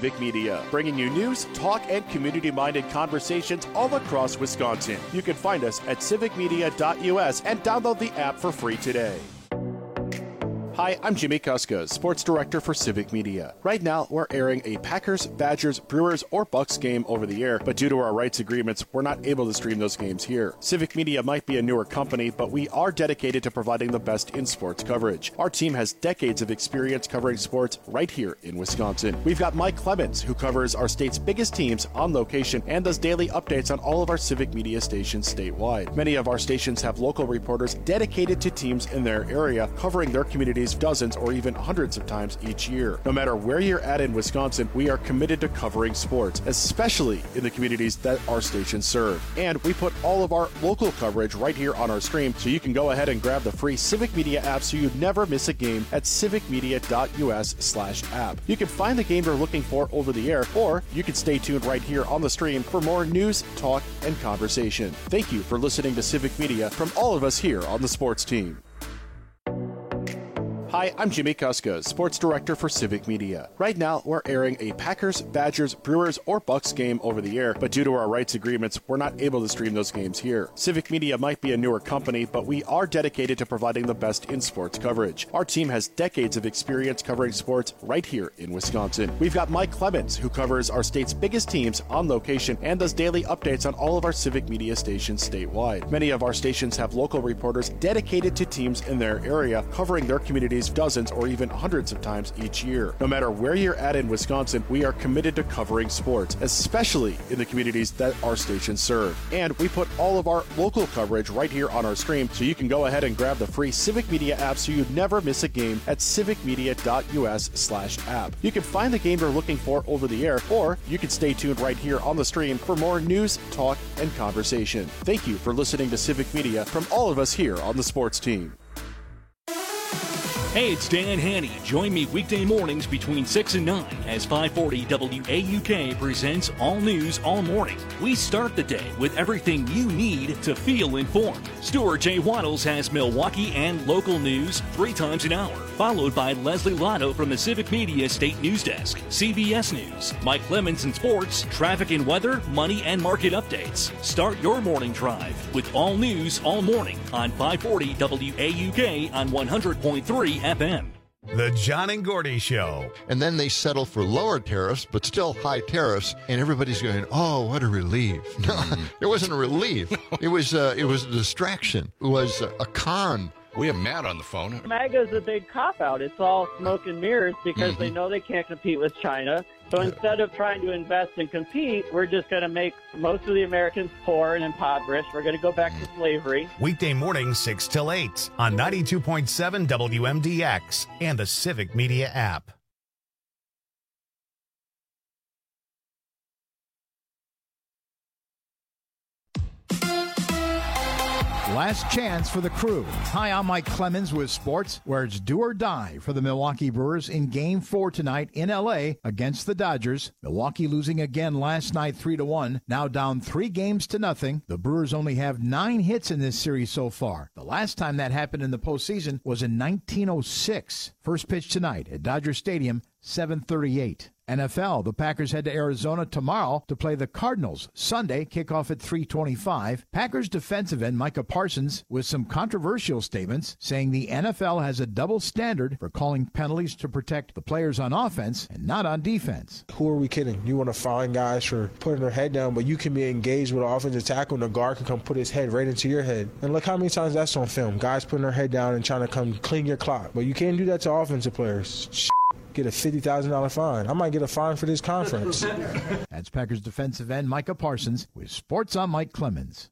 Civic Media, bringing you news, talk, and community-minded conversations all across Wisconsin. You can find us at civicmedia.us and download the app for free today. Hi, I'm Jimmy Kuska, Sports Director for Civic Media. Right now, we're airing a Packers, Badgers, Brewers, or Bucks game over the air, but due to our rights agreements, we're not able to stream those games here. Civic Media might be a newer company, but we are dedicated to providing the best in sports coverage. Our team has decades of experience covering sports right here in Wisconsin. We've got Mike Clemens, who covers our state's biggest teams on location and does daily updates on all of our Civic Media stations statewide. Many of our stations have local reporters dedicated to teams in their area, covering their communities dozens or even hundreds of times each year. No matter where you're at in Wisconsin, we are committed to covering sports, especially in the communities that our stations serve. And we put all of our local coverage right here on our stream, so you can go ahead and grab the free Civic Media app so you never miss a game at civicmedia.us/app. You can find the game you're looking for over the air, or you can stay tuned right here on the stream for more news, talk, and conversation. Thank you for listening to Civic Media from all of us here on the sports team. Hi, I'm Jimmy Kuska, Sports Director for Civic Media. Right now, we're airing a Packers, Badgers, Brewers, or Bucks game over the air, but due to our rights agreements, we're not able to stream those games here. Civic Media might be a newer company, but we are dedicated to providing the best in sports coverage. Our team has decades of experience covering sports right here in Wisconsin. We've got Mike Clemens, who covers our state's biggest teams on location and does daily updates on all of our Civic Media stations statewide. Many of our stations have local reporters dedicated to teams in their area, covering their communities dozens or even hundreds of times each year. No matter where you're at in Wisconsin, we are committed to covering sports, especially in the communities that our stations serve. And we put all of our local coverage right here on our stream, so you can go ahead and grab the free Civic Media app so you never miss a game at civicmedia.us/app. You can find the game you're looking for over the air, or you can stay tuned right here on the stream for more news, talk, and conversation. Thank you for listening to Civic Media from all of us here on the sports team. Hey, it's Dan Haney. Join me weekday mornings between 6 and 9 as 540 WAUK presents All News All Morning. We start the day with everything you need to feel informed. Stuart J. Waddles has Milwaukee and local news 3 times an hour, followed by Leslie Lotto from the Civic Media State News Desk, CBS News, Mike Clemens in sports, traffic and weather, money and market updates. Start your morning drive with All News All Morning on 540 WAUK on 100.3 FM. The John and Gordy Show. And then they settle for lower tariffs, but still high tariffs, and everybody's going, oh, what a relief. No, it wasn't a relief. It was a distraction. It was a con. We have Matt on the phone. MAGA's a big cop-out. It's all smoke and mirrors because they know they can't compete with China. So instead of trying to invest and compete, we're just going to make most of the Americans poor and impoverished. We're going to go back to slavery. Weekday mornings 6 till 8 on 92.7 WMDX and the Civic Media app. Last chance for the Crew. Hi, I'm Mike Clemens with sports, where it's do or die for the Milwaukee Brewers in Game 4 tonight in L.A. against the Dodgers. Milwaukee losing again last night 3-1, now down 3-0. The Brewers only have 9 hits in this series so far. The last time that happened in the postseason was in 1906. First pitch tonight at Dodger Stadium, 7:38. NFL, the Packers head to Arizona tomorrow to play the Cardinals. Sunday, kickoff at 3:25. Packers defensive end Micah Parsons with some controversial statements, saying the NFL has a double standard for calling penalties to protect the players on offense and not on defense. Who are we kidding? You want to find guys for putting their head down, but you can be engaged with an offensive tackle and the guard can come put his head right into your head. And look how many times that's on film. Guys putting their head down and trying to come clean your clock. But you can't do that to offensive players. Get a $50,000 fine. I might get a fine for this conference. That's Packers defensive end Micah Parsons with Sports on Mike Clemens.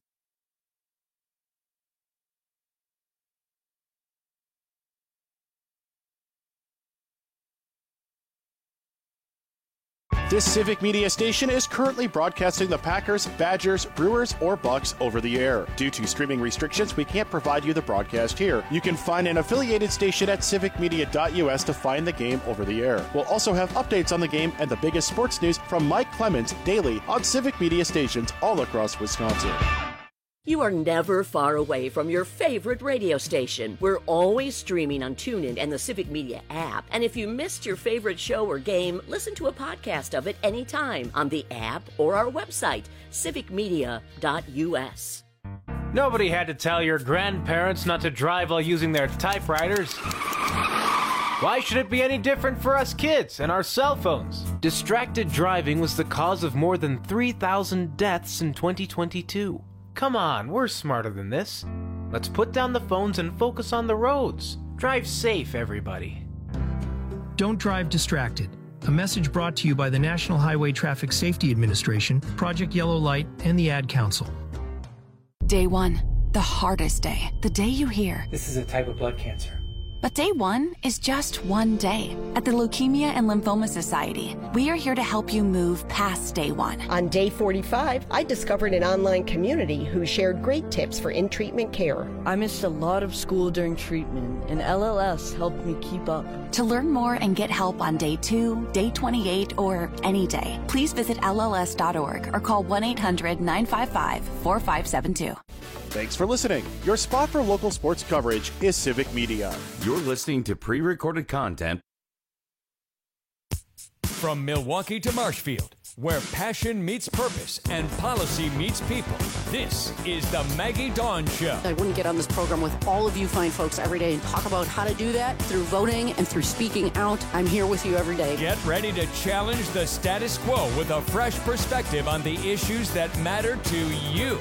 This Civic Media station is currently broadcasting the Packers, Badgers, Brewers, or Bucks over the air. Due to streaming restrictions, we can't provide you the broadcast here. You can find an affiliated station at civicmedia.us to find the game over the air. We'll also have updates on the game and the biggest sports news from Mike Clemens daily on Civic Media stations all across Wisconsin. You are never far away from your favorite radio station. We're always streaming on TuneIn and the Civic Media app. And if you missed your favorite show or game, listen to a podcast of it anytime on the app or our website, civicmedia.us. Nobody had to tell your grandparents not to drive while using their typewriters. Why should it be any different for us kids and our cell phones? Distracted driving was the cause of more than 3,000 deaths in 2022. Come on, we're smarter than this. Let's put down the phones and focus on the roads. Drive safe, everybody. Don't drive distracted. A message brought to you by the National Highway Traffic Safety Administration, Project Yellow Light, and the Ad Council. Day one, the hardest day. The day you hear, "This is a type of blood cancer." But day one is just one day. At the Leukemia and Lymphoma Society, we are here to help you move past day one. On day 45, I discovered an online community who shared great tips for in-treatment care. I missed a lot of school during treatment, and LLS helped me keep up. To learn more and get help on day 2, day 28, or any day, please visit LLS.org or call 1-800-955-4572. Thanks for listening. Your spot for local sports coverage is Civic Media. You're listening to pre-recorded content. From Milwaukee to Marshfield, where passion meets purpose and policy meets people, this is the Maggie Dawn Show. I wouldn't get on this program with all of you fine folks every day and talk about how to do that through voting and through speaking out. I'm here with you every day. Get ready to challenge the status quo with a fresh perspective on the issues that matter to you.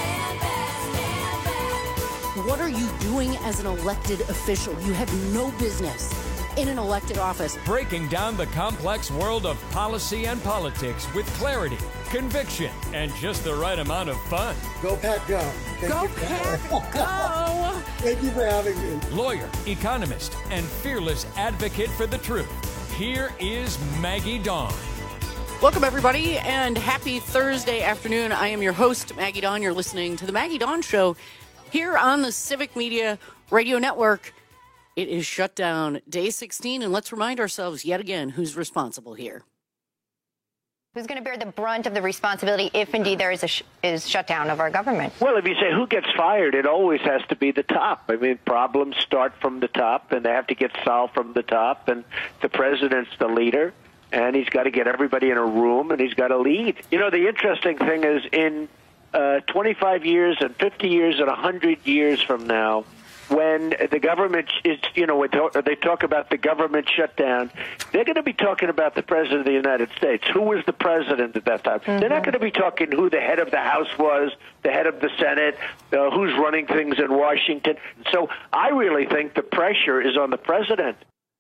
What are you doing as an elected official? You have no business in an elected office. Breaking down the complex world of policy and politics with clarity, conviction, and just the right amount of fun. Go Pack Go. Go Pack Go. Thank you for having me. Lawyer, economist, and fearless advocate for the truth. Here is Maggie Dawn. Welcome, everybody, and happy Thursday afternoon. I am your host, Maggie Dawn. You're listening to The Maggie Dawn Show here on the Civic Media Radio Network. It is shut down day 16, and let's remind ourselves yet again who's responsible here. Who's going to bear the brunt of the responsibility if indeed there is a shutdown of our government? Well, if you say who gets fired, it always has to be the top. I mean, problems start from the top, and they have to get solved from the top, and the president's the leader, and he's got to get everybody in a room, and he's got to lead. You know, the interesting thing is in 25 years and 50 years and 100 years from now, when the government is, you know, they talk about the government shutdown, they're going to be talking about the president of the United States. Who was the president at that time? Mm-hmm. They're not going to be talking who the head of the House was, the head of the Senate, who's running things in Washington. So I really think the pressure is on the president.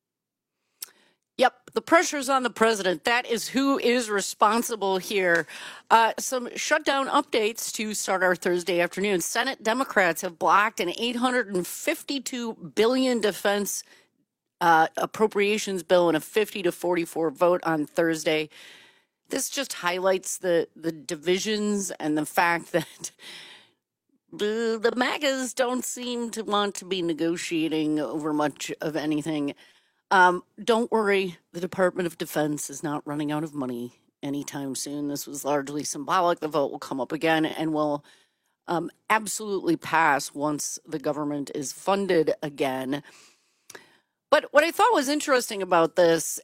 Yep, the pressure's on the president. That is who is responsible here. Some shutdown updates to start our Thursday afternoon. Senate Democrats have blocked an $852 billion defense appropriations bill in a 50-44 vote on Thursday. This just highlights the divisions and the fact that the MAGAs don't seem to want to be negotiating over much of anything. Don't worry, the Department of Defense is not running out of money anytime soon. This was largely symbolic. The vote will come up again and will absolutely pass once the government is funded again. But what I thought was interesting about this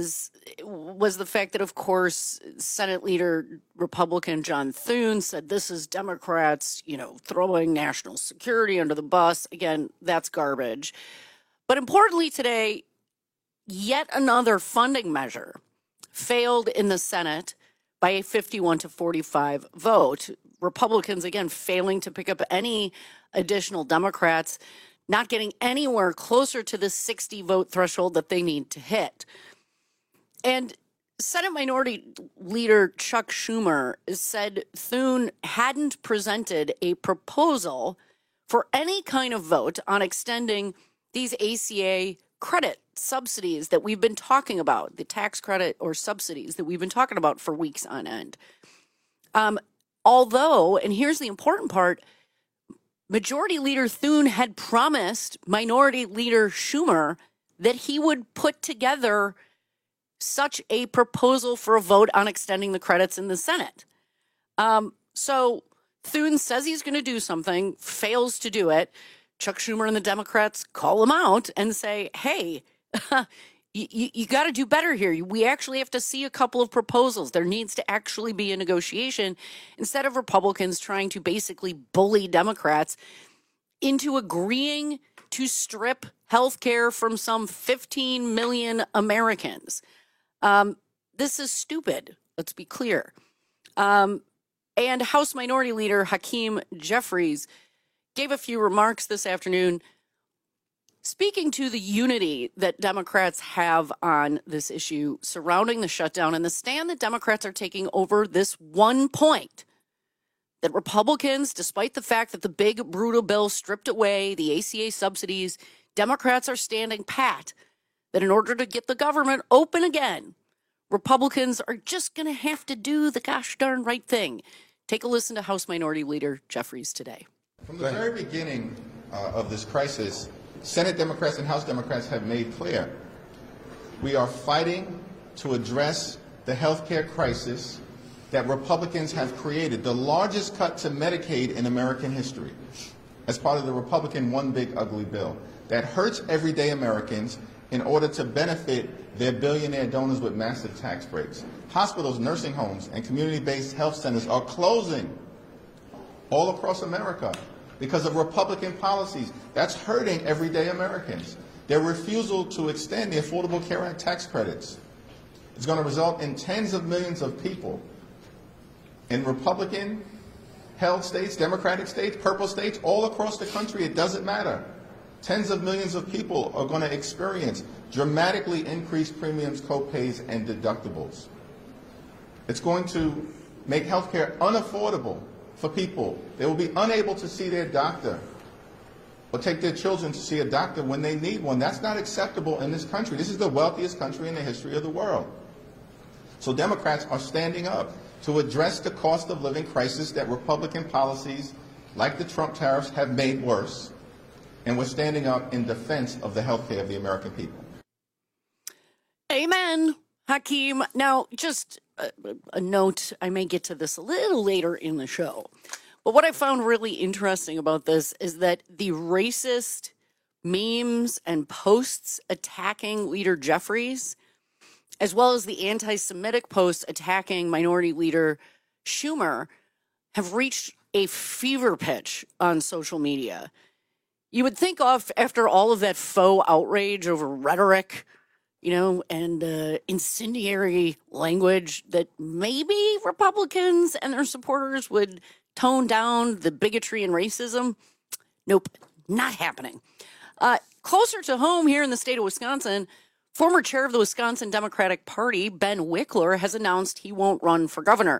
was the fact that, of course, Senate leader Republican John Thune said this is Democrats, throwing national security under the bus. Again, that's garbage. But importantly today, yet another funding measure failed in the Senate by a 51-45 vote. Republicans, again, failing to pick up any additional Democrats, not getting anywhere closer to the 60 vote threshold that they need to hit. And Senate Minority Leader Chuck Schumer said Thune hadn't presented a proposal for any kind of vote on extending these ACA credit subsidies that we've been talking about, the tax credit or subsidies that we've been talking about for weeks on end. Although, and here's the important part, Majority Leader Thune had promised Minority Leader Schumer that he would put together such a proposal for a vote on extending the credits in the Senate. So Thune says he's going to do something, fails to do it. Chuck Schumer and the Democrats call him out and say, hey, you got to do better here. We actually have to see a couple of proposals. There needs to actually be a negotiation instead of Republicans trying to basically bully Democrats into agreeing to strip health care from some 15 million Americans. This is stupid. Let's be clear. And House Minority Leader Hakeem Jeffries gave a few remarks this afternoon, speaking to the unity that Democrats have on this issue surrounding the shutdown and the stand that Democrats are taking over this one point, that Republicans, despite the fact that the big, brutal bill stripped away the ACA subsidies, Democrats are standing pat, that in order to get the government open again, Republicans are just going to have to do the gosh darn right thing. Take a listen to House Minority Leader Jeffries today. From the very beginning of this crisis, Senate Democrats and House Democrats have made clear we are fighting to address the health care crisis that Republicans have created, the largest cut to Medicaid in American history, as part of the Republican One Big Ugly Bill that hurts everyday Americans in order to benefit their billionaire donors with massive tax breaks. Hospitals, nursing homes, and community-based health centers are closing all across America because of Republican policies. That's hurting everyday Americans. Their refusal to extend the Affordable Care Act tax credits is going to result in tens of millions of people in Republican-held states, Democratic states, purple states, all across the country. It doesn't matter. Tens of millions of people are going to experience dramatically increased premiums, co-pays, and deductibles. It's going to make health care unaffordable for people. They will be unable to see their doctor or take their children to see a doctor when they need one. That's not acceptable in this country. This is the wealthiest country in the history of the world. So Democrats are standing up to address the cost of living crisis that Republican policies like the Trump tariffs have made worse. And we're standing up in defense of the health care of the American people. Amen, Hakeem. Now, just a note, I may get to this a little later in the show. But what I found really interesting about this is that the racist memes and posts attacking Leader Jeffries, as well as the anti-Semitic posts attacking Minority Leader Schumer, have reached a fever pitch on social media. You would think after all of that faux outrage over rhetoric, and incendiary language, that maybe Republicans and their supporters would tone down the bigotry and racism. Nope, not happening. Closer to home here in the state of Wisconsin, former chair of the Wisconsin Democratic Party, Ben Wickler, has announced he won't run for governor.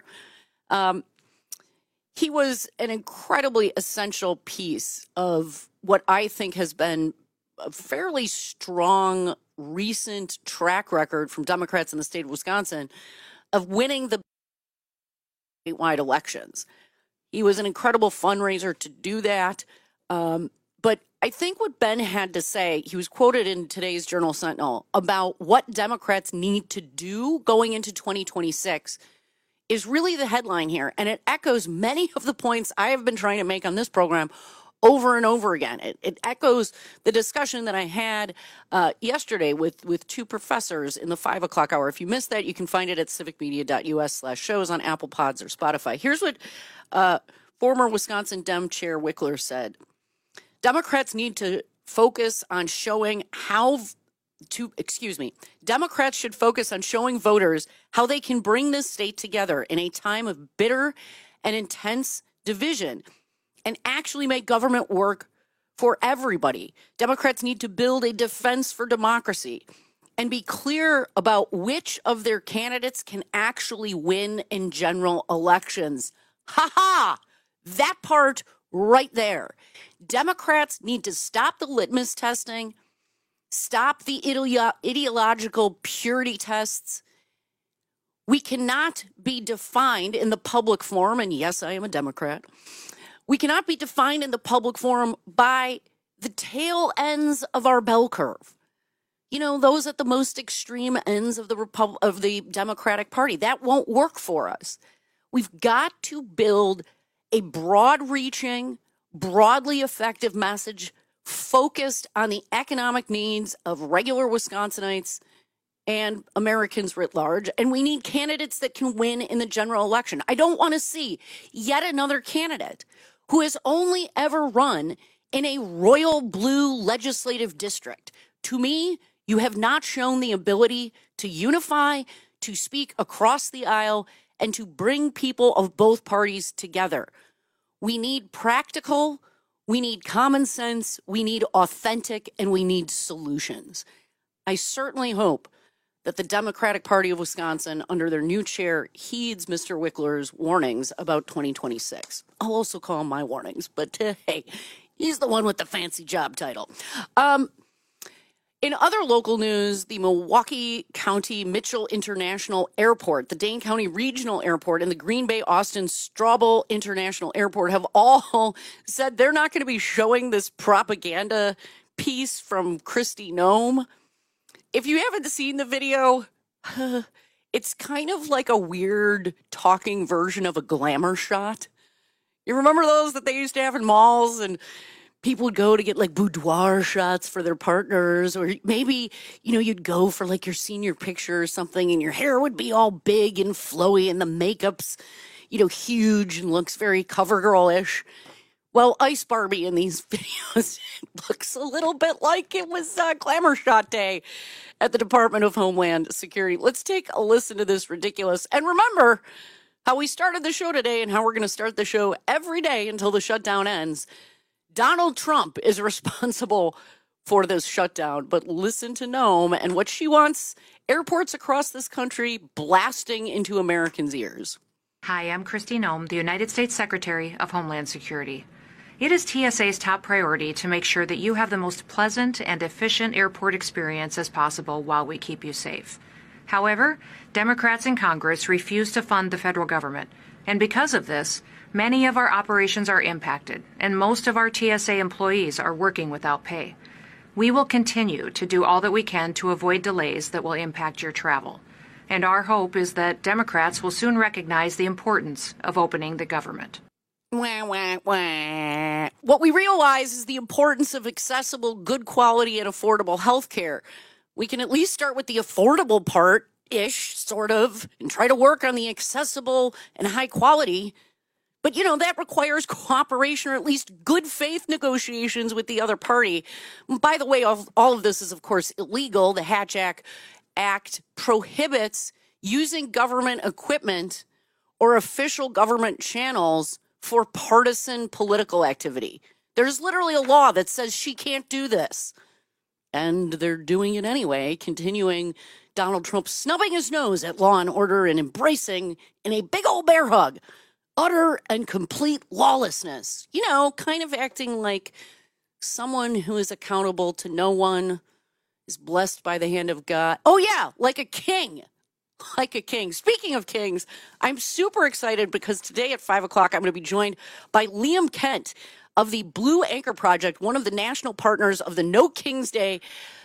He was an incredibly essential piece of what I think has been a fairly strong recent track record from Democrats in the state of Wisconsin of winning the statewide elections. He was an incredible fundraiser to do that. But I think what Ben had to say, he was quoted in today's Journal Sentinel about what Democrats need to do going into 2026 is really the headline here. And it echoes many of the points I have been trying to make on this program over and over again. It echoes the discussion that I had yesterday with two professors in the 5 o'clock hour. If you missed that, you can find it at civicmedia.us/shows on Apple Pods or Spotify. Here's what former Wisconsin Dem Chair Wickler said. Democrats need to focus on Democrats should focus on showing voters how they can bring this state together in a time of bitter and intense division and actually make government work for everybody. Democrats need to build a defense for democracy and be clear about which of their candidates can actually win in general elections. Ha ha! That part right there. Democrats need to stop the litmus testing, stop the ideological purity tests. We cannot be defined in the public forum, and yes, I am a Democrat. We cannot be defined in the public forum by the tail ends of our bell curve. Those at the most extreme ends of the Democratic Party. That won't work for us. We've got to build a broad-reaching, broadly effective message focused on the economic needs of regular Wisconsinites and Americans writ large. And we need candidates that can win in the general election. I don't want to see yet another candidate who has only ever run in a royal blue legislative district. To me, you have not shown the ability to unify, to speak across the aisle, and to bring people of both parties together. We need practical, we need common sense, we need authentic, and we need solutions. I certainly hope that the Democratic Party of Wisconsin, under their new chair, heeds Mr. Wickler's warnings about 2026. I'll also call them my warnings, but hey, he's the one with the fancy job title. In other local news, the Milwaukee County Mitchell International Airport, the Dane County Regional Airport, and the Green Bay Austin Straubel International Airport have all said they're not going to be showing this propaganda piece from Kristi Noem. If you haven't seen the video, it's kind of like a weird talking version of a glamour shot. You remember those that they used to have in malls, and people would go to get like boudoir shots for their partners, or maybe, you'd go for like your senior picture or something, and your hair would be all big and flowy, and the makeup's, huge and looks very CoverGirl-ish. Well, Ice Barbie in these videos looks a little bit like it was Glamour Shot Day at the Department of Homeland Security. Let's take a listen to this ridiculous. And remember how we started the show today and how we're going to start the show every day until the shutdown ends. Donald Trump is responsible for this shutdown, but listen to Noem and what she wants airports across this country blasting into Americans' ears. Hi, I'm Kristi Noem, the United States Secretary of Homeland Security. It is TSA's top priority to make sure that you have the most pleasant and efficient airport experience as possible while we keep you safe. However, Democrats in Congress refuse to fund the federal government, and because of this, many of our operations are impacted, and most of our TSA employees are working without pay. We will continue to do all that we can to avoid delays that will impact your travel. And our hope is that Democrats will soon recognize the importance of opening the government. Wah, wah, wah. What we realize is the importance of accessible, good quality, and affordable health care. We can at least start with the affordable part-ish, sort of, and try to work on the accessible and high quality. But, that requires cooperation or at least good faith negotiations with the other party. By the way, all of this is, of course, illegal. The Hatch Act prohibits using government equipment or official government channels for partisan political activity. There's literally a law that says she can't do this. And they're doing it anyway, continuing Donald Trump snubbing his nose at law and order and embracing, in a big old bear hug, utter and complete lawlessness. Kind of acting like someone who is accountable to no one, is blessed by the hand of God. Oh, yeah, like a king. Like a king. Speaking of kings, I'm super excited because today at 5 o'clock, I'm going to be joined by Liam Kent of the Blue Anchor Project, one of the national partners of the No Kings Day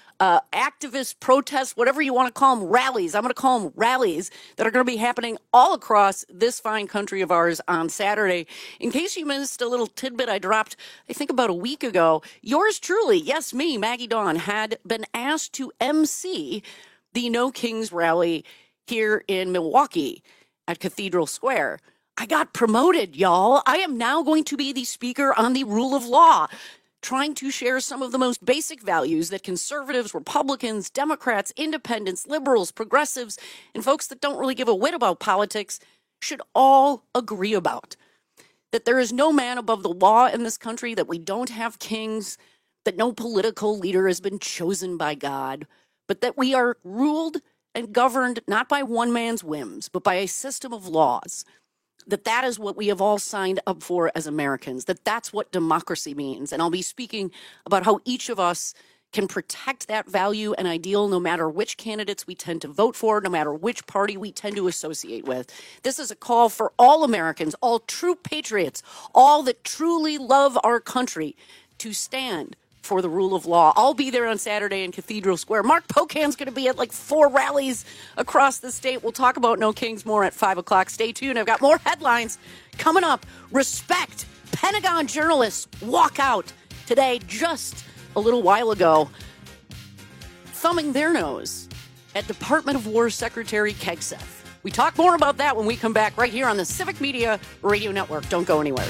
activist protests, whatever you want to call them, rallies. I'm going to call them rallies that are going to be happening all across this fine country of ours on Saturday. In case you missed a little tidbit I dropped, I think about a week ago, yours truly, yes, me, Maggie Dawn, had been asked to MC the No Kings rally here in Milwaukee at Cathedral Square. I got promoted, y'all. I am now going to be the speaker on the rule of law, trying to share some of the most basic values that conservatives, Republicans, Democrats, independents, liberals, progressives, and folks that don't really give a whit about politics should all agree about. That there is no man above the law in this country, that we don't have kings, that no political leader has been chosen by God, but that we are ruled and governed not by one man's whims, but by a system of laws. That is what we have all signed up for as Americans, that's what democracy means. And I'll be speaking about how each of us can protect that value and ideal no matter which candidates we tend to vote for, no matter which party we tend to associate with. This is a call for all Americans, all true patriots, all that truly love our country, to stand for the rule of law. I'll be there on Saturday in Cathedral Square. Mark Pocan's going to be at like 4 rallies across the state. We'll talk about No Kings more at 5 o'clock. Stay tuned. I've got more headlines Coming up, respect. Pentagon journalists walk out today, just a little while ago, thumbing their nose at Department of War Secretary Kegseth. We talk more about that when we come back right here on the Civic Media Radio Network. Don't go anywhere.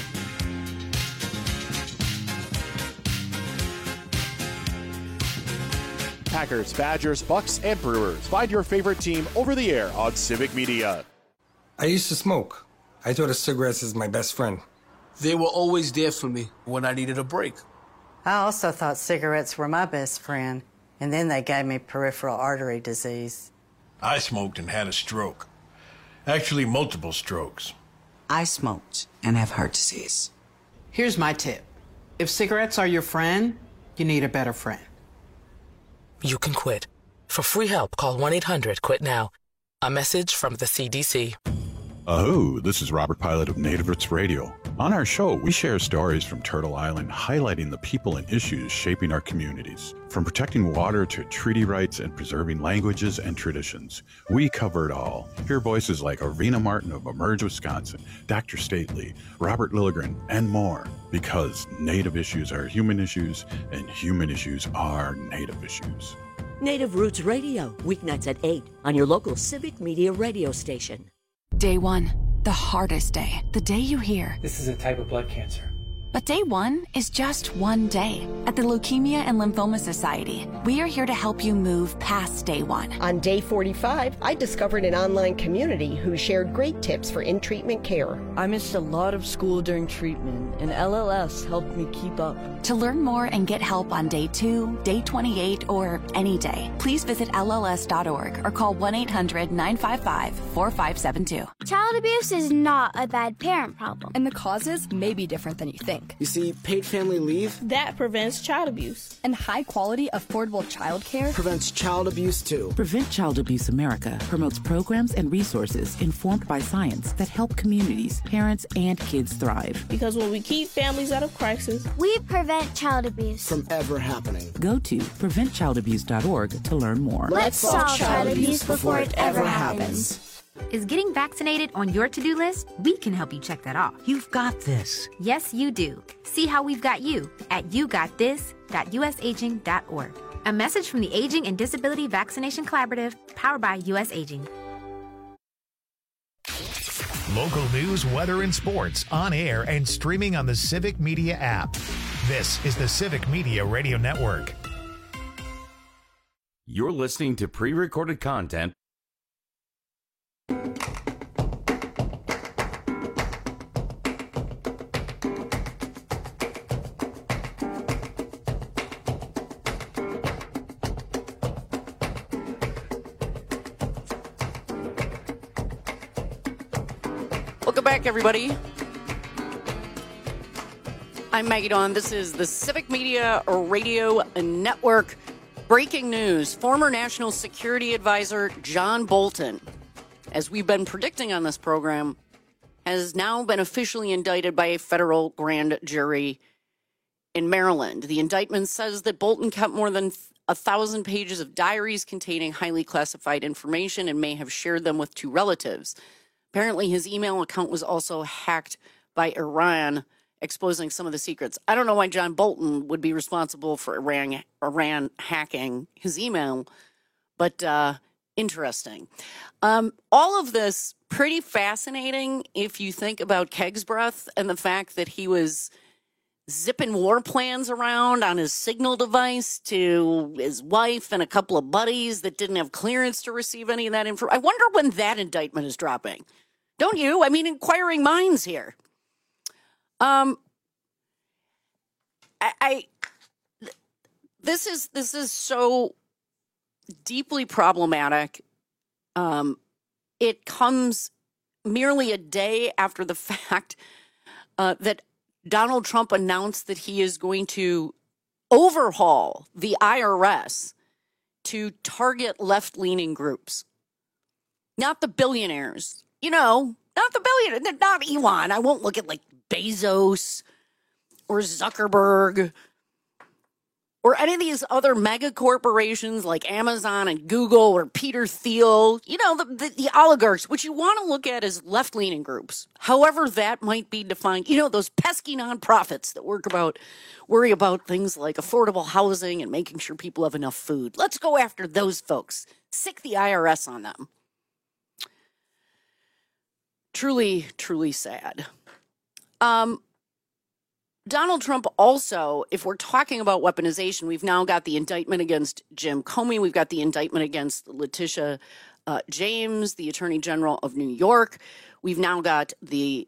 Packers, Badgers, Bucks, and Brewers. Find your favorite team over the air on Civic Media. I used to smoke. I thought of cigarettes as my best friend. They were always there for me when I needed a break. I also thought cigarettes were my best friend, and then they gave me peripheral artery disease. I smoked and had a stroke. Actually, multiple strokes. I smoked and have heart disease. Here's my tip. If cigarettes are your friend, you need a better friend. You can quit. For free help, call 1-800-QUIT-NOW. A message from the CDC. This is Robert Pilot of Native Roots Radio. On our show, we share stories from Turtle Island highlighting the people and issues shaping our communities. From protecting water to treaty rights and preserving languages and traditions, we cover it all. Hear voices like Arvina Martin of Emerge Wisconsin, Dr. Stately, Robert Lilligren, and more. Because Native issues are human issues, and human issues are Native issues. Native Roots Radio, weeknights at 8 on your local Civic Media radio station. Day 1, the hardest day, the day you hear. This is a type of blood cancer. But day 1 is just one day. At the Leukemia and Lymphoma Society, we are here to help you move past day 1. On day 45, I discovered an online community who shared great tips for in-treatment care. I missed a lot of school during treatment, and LLS helped me keep up. To learn more and get help on day 2, day 28, or any day, please visit LLS.org or call 1-800-955-4572. Child abuse is not a bad parent problem. And the causes may be different than you think. You see, paid family leave That prevents child abuse. And high quality, affordable child care prevents child abuse too. Prevent Child Abuse America promotes programs and resources informed by science that help communities, parents, and kids thrive. Because when we keep families out of crisis, we prevent child abuse from ever happening. Go to preventchildabuse.org to learn more. Let's solve child abuse before it ever happens. Is getting vaccinated on your to-do list? We can help you check that off. You've got this. Yes, you do. See how we've got you at yougotthis.usaging.org. A message from the Aging and Disability Vaccination Collaborative, powered by U.S. Aging. Local news, weather, and sports on air and streaming on the Civic Media app. This is the Civic Media Radio Network. You're listening to pre-recorded content. Welcome back, everybody. I'm Maggie Dawn. This is the Civic Media Radio Network. Breaking news. Former National Security Advisor John Bolton, as we've been predicting on this program, has now been officially indicted by a federal grand jury in Maryland. The indictment says that Bolton kept more than 1,000 pages of diaries containing highly classified information and may have shared them with 2 relatives. Apparently, his email account was also hacked by Iran, exposing some of the secrets. I don't know why John Bolton would be responsible for Iran hacking his email, but interesting. All of this pretty fascinating if you think about Kegsbreath and the fact that he was zipping war plans around on his Signal device to his wife and a couple of buddies that didn't have clearance to receive any of that info. I wonder when that indictment is dropping. Don't you? I mean, inquiring minds here. This is so deeply problematic. It comes merely a day after the fact that Donald Trump announced that he is going to overhaul the IRS to target left-leaning groups. Not the billionaires. You know, not the billionaires. Not Elon. I won't look at like Bezos or Zuckerberg or any of these other mega corporations like Amazon and Google or Peter Thiel, the oligarchs, which you want to look at as left-leaning groups, however that might be defined, those pesky nonprofits that worry about things like affordable housing and making sure people have enough food. Let's go after those folks. Sick the IRS on them. Truly, truly sad. Donald Trump also, if we're talking about weaponization, we've now got the indictment against Jim Comey. We've got the indictment against Letitia James, the Attorney General of New York. We've now got the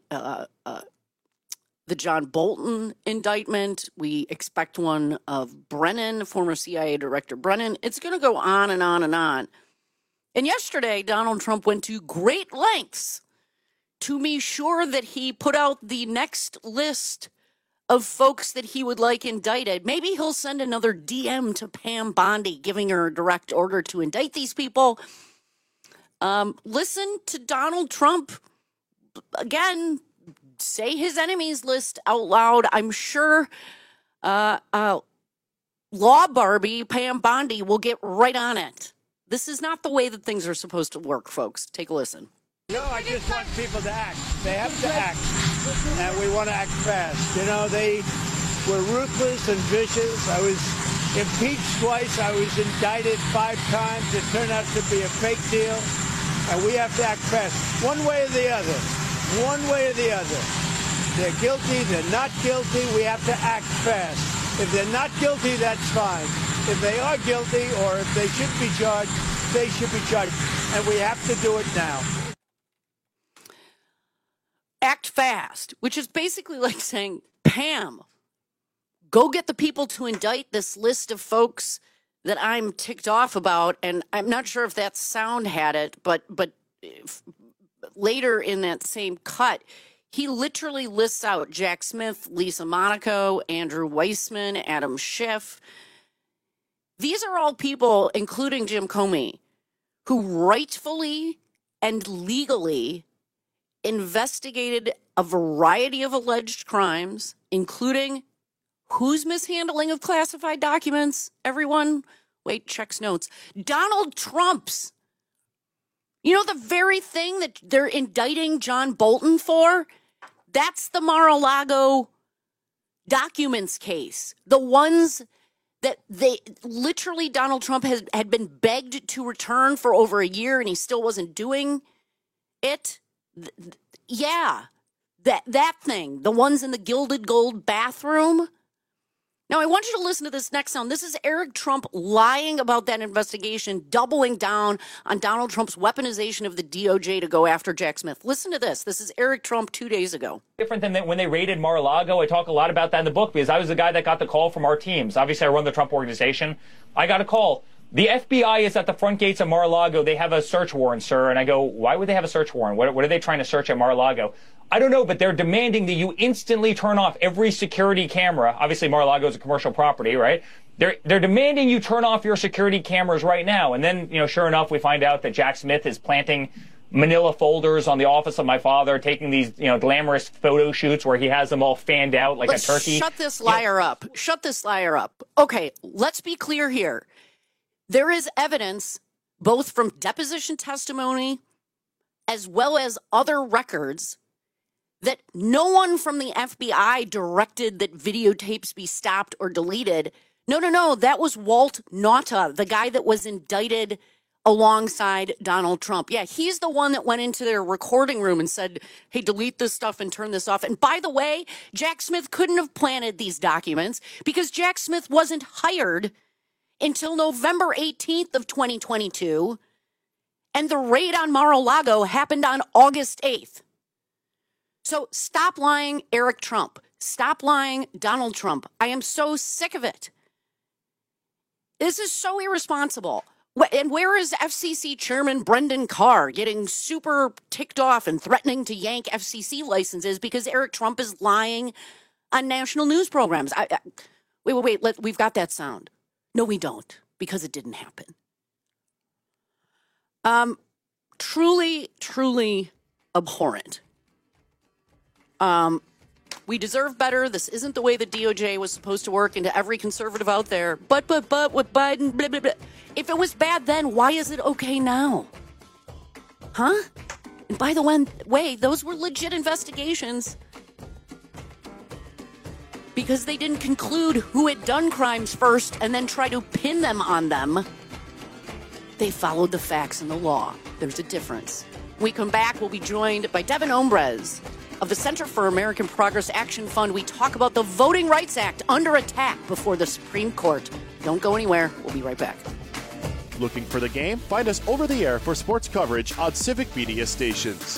John Bolton indictment. We expect one of Brennan, former CIA Director Brennan. It's going to go on and on and on. And yesterday, Donald Trump went to great lengths to be sure that he put out the next list of folks that he would like indicted. Maybe he'll send another DM to Pam Bondi, giving her a direct order to indict these people. Listen to Donald Trump, again, say his enemies list out loud. I'm sure Law Barbie, Pam Bondi, will get right on it. This is not the way that things are supposed to work, folks. Take a listen. No, I just want people to act. They have to act, and we want to act fast. They were ruthless and vicious. I was impeached twice. I was indicted 5 times. It turned out to be a fake deal, and we have to act fast. One way or the other. One way or the other. They're guilty. They're not guilty. We have to act fast. If they're not guilty, that's fine. If they are guilty, or if they should be charged, they should be charged, and we have to do it now. Act fast, which is basically like saying, Pam, go get the people to indict this list of folks that I'm ticked off about. And I'm not sure if that sound had it, but later in that same cut, he literally lists out Jack Smith, Lisa Monaco, Andrew Weissman, Adam Schiff. These are all people, including Jim Comey, who rightfully and legally investigated a variety of alleged crimes, including whose mishandling of classified documents? Everyone, wait, checks notes. Donald Trump's. The very thing that they're indicting John Bolton for? That's the Mar-a-Lago documents case. The ones that Donald Trump had been begged to return for over a year and he still wasn't doing it. That thing, the ones in the gilded gold bathroom. Now, I want you to listen to this next sound. This is Eric Trump lying about that investigation, doubling down on Donald Trump's weaponization of the DOJ to go after Jack Smith. Listen to this. This is Eric Trump 2 days ago. Different than when they raided Mar-a-Lago. I talk a lot about that in the book because I was the guy that got the call from our teams. Obviously, I run the Trump Organization. I got a call. The FBI is at the front gates of Mar-a-Lago. They have a search warrant, sir. And I go, why would they have a search warrant? What are they trying to search at Mar-a-Lago? I don't know, but they're demanding that you instantly turn off every security camera. Obviously, Mar-a-Lago is a commercial property, right? They're demanding you turn off your security cameras right now. And then, sure enough, we find out that Jack Smith is planting manila folders on the office of my father, taking these, glamorous photo shoots where he has them all fanned out like a turkey. Shut this liar up. Shut this liar up. Okay, let's be clear here. There is evidence, both from deposition testimony as well as other records, that no one from the FBI directed that videotapes be stopped or deleted. No. That was Walt Nauta, the guy that was indicted alongside Donald Trump. Yeah, he's the one that went into their recording room and said, hey, delete this stuff and turn this off. And by the way, Jack Smith couldn't have planted these documents because Jack Smith wasn't hired until November 18th of 2022, and the raid on Mar-a-Lago happened on August 8th. So stop lying, Eric Trump. Stop lying, Donald Trump. I am so sick of it. This is so irresponsible. And where is FCC Chairman Brendan Carr getting super ticked off and threatening to yank FCC licenses because Eric Trump is lying on national news programs? Wait. We've got that sound. No, we don't, because it didn't happen. Truly, truly abhorrent. We deserve better. This isn't the way the DOJ was supposed to work, and to every conservative out there. But, with Biden, blah, blah, blah. If it was bad then, why is it okay now? Huh? And by the way, those were legit investigations. Because they didn't conclude who had done crimes first and then try to pin them on them. They followed the facts and the law. There's a difference. When we come back, we'll be joined by Devin Ombres of the Center for American Progress Action Fund. We talk about the Voting Rights Act under attack before the Supreme Court. Don't go anywhere. We'll be right back. Looking for the game? Find us over the air for sports coverage on Civic Media stations.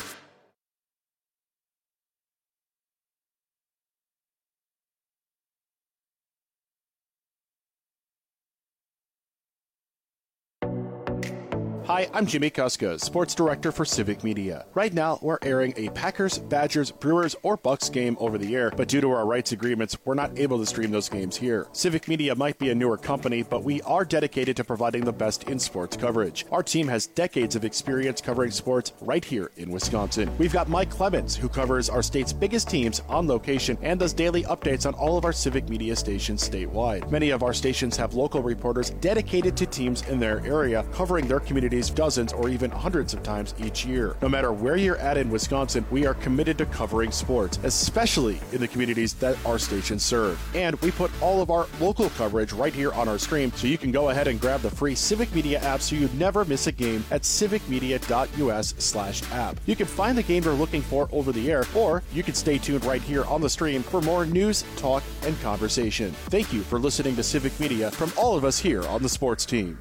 Hi, I'm Jimmy Kuska, Sports Director for Civic Media. Right now, we're airing a Packers, Badgers, Brewers, or Bucks game over the air, but due to our rights agreements, we're not able to stream those games here. Civic Media might be a newer company, but we are dedicated to providing the best in sports coverage. Our team has decades of experience covering sports right here in Wisconsin. We've got Mike Clemens, who covers our state's biggest teams on location and does daily updates on all of our Civic Media stations statewide. Many of our stations have local reporters dedicated to teams in their area, covering their communities dozens or even hundreds of times each year. No matter where you're at in Wisconsin, we are committed to covering sports, especially in the communities that our stations serve. And we put all of our local coverage right here on our screen, so you can go ahead and grab the free Civic Media app so you never miss a game at civicmedia.us/app. You can find the game you're looking for over the air, or you can stay tuned right here on the stream for more news, talk, and conversation. Thank you for listening to Civic Media from all of us here on the sports team.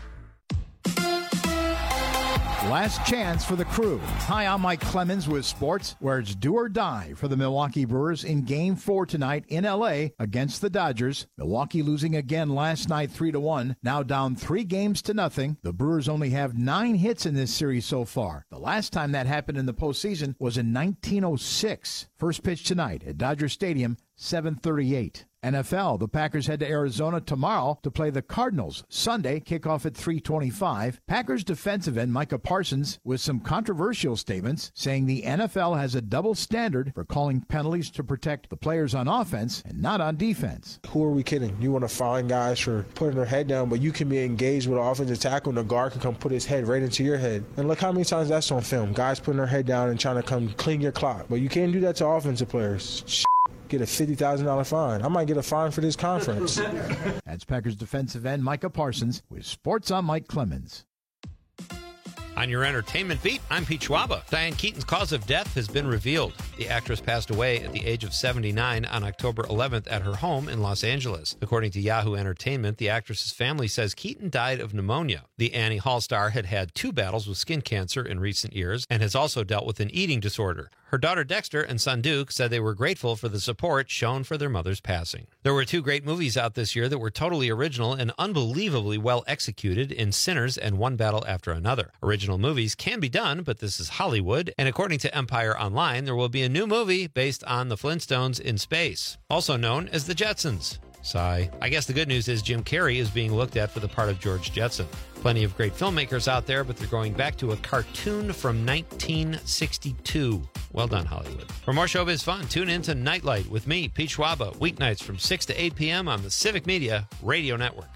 Last chance for the Crew. Hi, I'm Mike Clemens with sports, where it's do or die for the Milwaukee Brewers in Game 4 tonight in L.A. against the Dodgers. Milwaukee losing again last night 3-1, now down 3-0. The Brewers only have 9 hits in this series so far. The last time that happened in the postseason was in 1906. First pitch tonight at Dodger Stadium, 7:38. NFL, the Packers head to Arizona tomorrow to play the Cardinals. Sunday, kickoff at 3:25. Packers defensive end Micah Parsons with some controversial statements, saying the NFL has a double standard for calling penalties to protect the players on offense and not on defense. Who are we kidding? You want to find guys for putting their head down, but you can be engaged with an offensive tackle and the guard can come put his head right into your head. And look how many times that's on film. Guys putting their head down and trying to come clean your clock. But you can't do that to offensive players. Get a $50,000 fine. I might get a fine for this conference. That's Packers defensive end Micah Parsons with Sports on Mike Clemens. On your entertainment beat, I'm Pete Schwaba. Diane Keaton's cause of death has been revealed. The actress passed away at the age of 79 on October 11th at her home in Los Angeles. According to Yahoo Entertainment, the actress's family says Keaton died of pneumonia. The Annie Hall star had had 2 battles with skin cancer in recent years and has also dealt with an eating disorder. Her daughter Dexter and son Duke said they were grateful for the support shown for their mother's passing. There were 2 great movies out this year that were totally original and unbelievably well executed in Sinners and One Battle After Another. Original movies can be done, but this is Hollywood, and according to Empire Online, there will be a new movie based on the Flintstones in space, also known as the Jetsons. Sigh. I guess the good news is Jim Carrey is being looked at for the part of George Jetson. Plenty of great filmmakers out there, but they're going back to a cartoon from 1962. Well done, Hollywood. For more showbiz fun, tune in to Nightlight with me, Pete Schwaba, weeknights from 6 to 8 p.m. on the Civic Media Radio Network.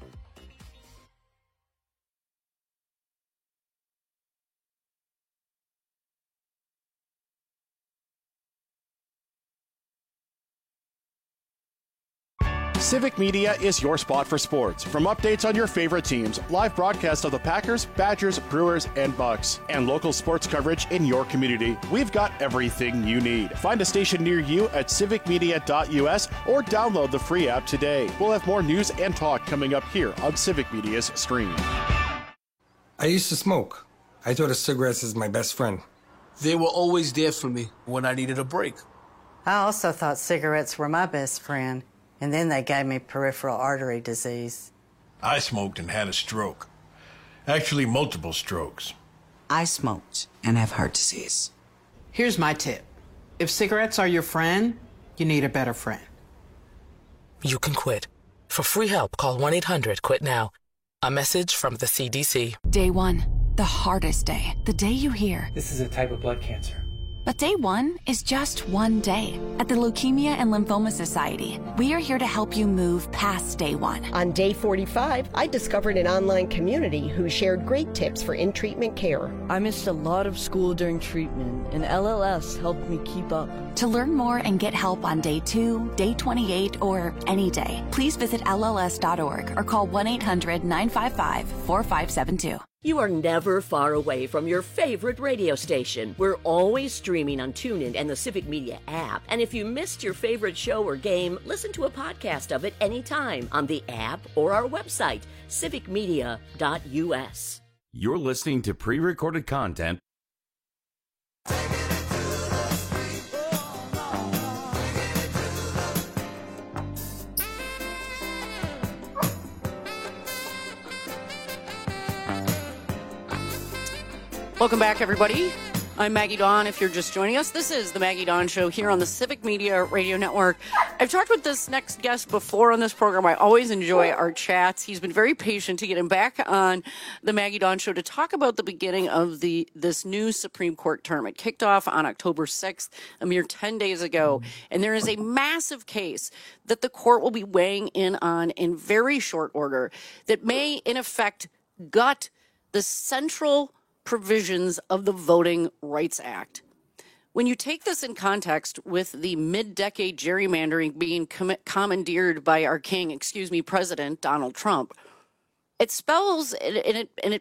Civic Media is your spot for sports. From updates on your favorite teams, live broadcasts of the Packers, Badgers, Brewers, and Bucks, and local sports coverage in your community, we've got everything you need. Find a station near you at civicmedia.us or download the free app today. We'll have more news and talk coming up here on Civic Media's stream. I used to smoke. I thought of cigarettes as my best friend. They were always there for me when I needed a break. I also thought cigarettes were my best friend. And then they gave me peripheral artery disease. I smoked and had a stroke. Actually, multiple strokes. I smoked and have heart disease. Here's my tip. If cigarettes are your friend, you need a better friend. You can quit. For free help, call 1-800-QUIT-NOW. A message from the CDC. Day 1, the hardest day. The day you hear, this is a type of blood cancer. But day one is just one day. At the Leukemia and Lymphoma Society, we are here to help you move past day one. On day 45, I discovered an online community who shared great tips for in-treatment care. I missed a lot of school during treatment, and LLS helped me keep up. To learn more and get help on day 2, day 28, or any day, please visit LLS.org or call 1-800-955-4572. You are never far away from your favorite radio station. We're always streaming on TuneIn and the Civic Media app. And if you missed your favorite show or game, listen to a podcast of it anytime on the app or our website, civicmedia.us. You're listening to pre-recorded content. Welcome back, everybody. I'm Maggie Dawn. If you're just joining us, this is the Maggie Dawn Show here on the Civic Media Radio Network. I've talked with this next guest before on this program. I always enjoy our chats. He's been very patient to get him back on the Maggie Dawn Show to talk about the beginning of this new Supreme Court term. It kicked off on October 6th, a mere 10 days ago, and there is a massive case that the court will be weighing in on in very short order that may, in effect, gut the central provisions of the Voting Rights Act. When you take this in context with the mid-decade gerrymandering being commandeered by our king, President Donald Trump, it spells and it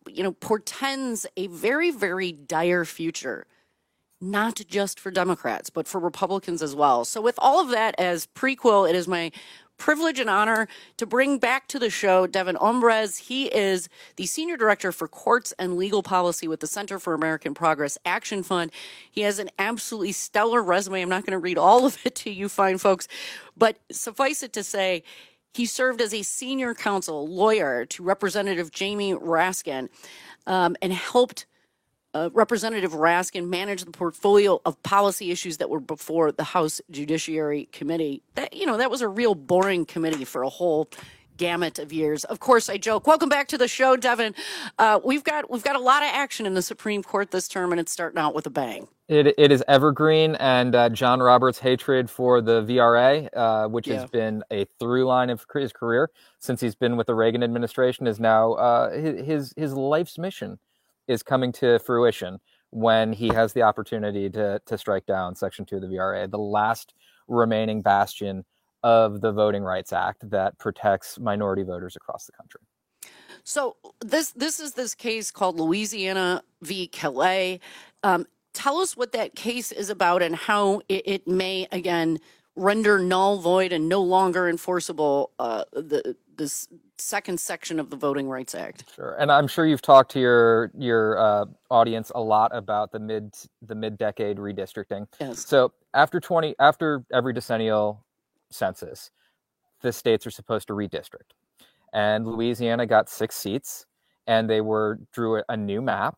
portends a very, very dire future, not just for Democrats, but for Republicans as well. So with all of that as prequel, it is my privilege and honor to bring back to the show Devin Ombres. He is the Senior Director for Courts and Legal Policy with the Center for American Progress Action Fund. He has an absolutely stellar resume. I'm not going to read all of it to you fine folks, but suffice it to say, he served as a senior counsel lawyer to Representative Jamie Raskin and helped Representative Raskin managed the portfolio of policy issues that were before the House Judiciary Committee. That was a real boring committee for a whole gamut of years. Of course, I joke. Welcome back to the show, Devin. We've got a lot of action in the Supreme Court this term, and it's starting out with a bang. It is evergreen, and John Roberts' hatred for the VRA, which has been a through line of his career since he's been with the Reagan administration, is now his life's mission is coming to fruition when he has the opportunity to strike down Section 2 of the VRA, the last remaining bastion of the Voting Rights Act that protects minority voters across the country. So this is this case called Louisiana v. Calais. Tell us what that case is about and how it may, again, render null, void, and no longer enforceable this second section of the Voting Rights Act. Sure, and I'm sure you've talked to your audience a lot about the mid-decade redistricting. Yes. So after every decennial census, the states are supposed to redistrict, and Louisiana got 6 seats, and they drew a new map,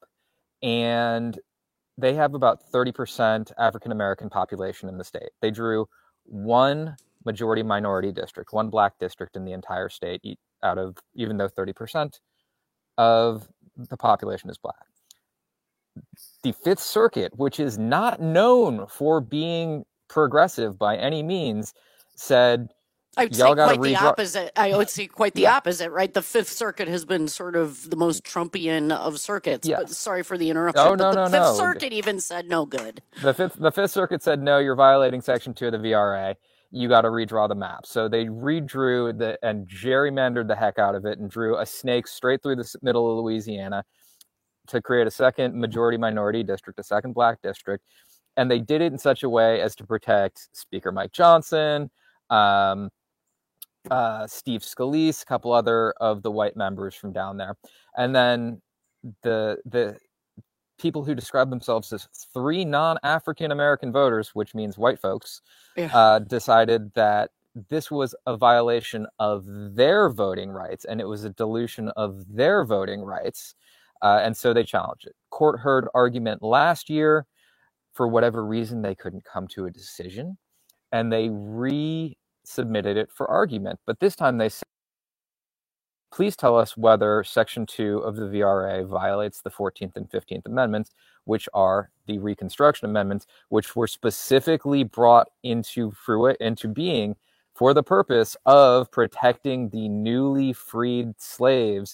and they have about 30% African American population in the state. They drew one majority minority district, one black district in the entire state, out of, even though 30% of the population is black. The Fifth Circuit, which is not known for being progressive by any means, said, I would say quite the opposite. I would say quite the opposite, right? The Fifth Circuit has been sort of the most Trumpian of circuits. Yeah. But sorry for the interruption. Oh, but the Fifth Circuit even said no good. The Fifth Circuit said, no, you're violating Section 2 of the VRA. You got to redraw the map. So they redrew and gerrymandered the heck out of it and drew a snake straight through the middle of Louisiana to create a second majority minority district, a second black district. And they did it in such a way as to protect Speaker Mike Johnson, Steve Scalise, a couple other of the white members from down there. And then the people who describe themselves as 3 non-African American voters, which means white folks, decided that this was a violation of their voting rights and it was a dilution of their voting rights. And so they challenged it. Court heard argument last year. For whatever reason, they couldn't come to a decision, and they resubmitted it for argument. But this time they said please tell us whether Section 2 of the VRA violates the 14th and 15th Amendments, which are the Reconstruction Amendments, which were specifically brought into being for the purpose of protecting the newly freed slaves